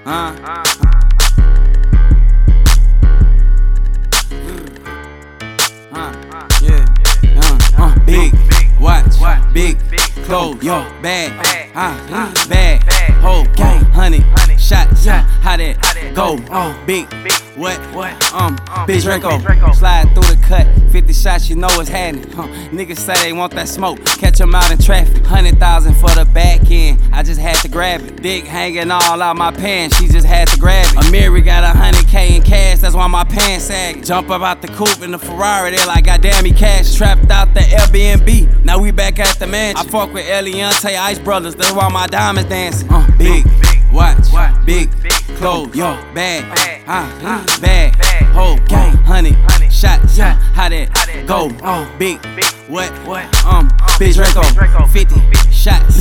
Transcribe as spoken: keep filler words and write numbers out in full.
Uh, uh, yeah, uh, uh, big watch, big clothes, yo, bag, uh, bag, whole gang, hundred shots, how that go? Big, what, um, bitch Draco, slide through the cut, fifty shots, you know what's happening. Huh. Niggas say they want that smoke, catch them out in traffic. Hundred thousand for the back end, I just had to grab it. Dick hanging all out my pants, she just had to grab it. Amiri got a hundred K in cash, that's why my pants sagging. Jump up out the coupe in the Ferrari, they like goddamn he cash. Trapped out the Airbnb, now we back at the mansion. I fuck with Eliante Ice Brothers, that's why my diamonds dancing. Uh, big watch, big clothes, yo, bag, uh, bag, whole gang, hundred shots, how that go? Big, what, um, bitch Draco, fifty shots.